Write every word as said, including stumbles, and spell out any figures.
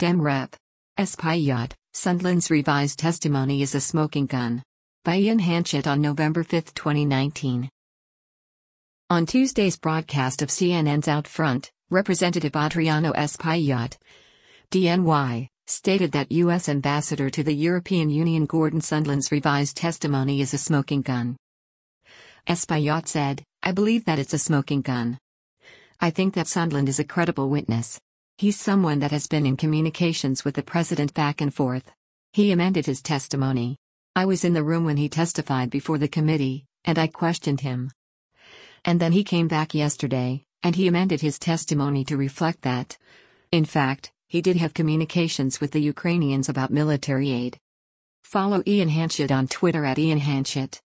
Dem Rep. Espaillat, Sondland's revised testimony is a smoking gun. By Ian Hanchett on November fifth, twenty nineteen. On Tuesday's broadcast of C N N's Out Front, Representative Adriano Espaillat, D N Y, stated that U S Ambassador to the European Union Gordon Sondland's revised testimony is a smoking gun. Espaillat said, "I believe that it's a smoking gun. I think that Sondland is a credible witness. He's someone that has been in communications with the president back and forth." He amended his testimony. "I was in the room when he testified before the committee, and I questioned him. And then he came back yesterday, and he amended his testimony to reflect that, in fact, he did have communications with the Ukrainians about military aid." Follow Ian Hanchett on Twitter at Ian Hanchett.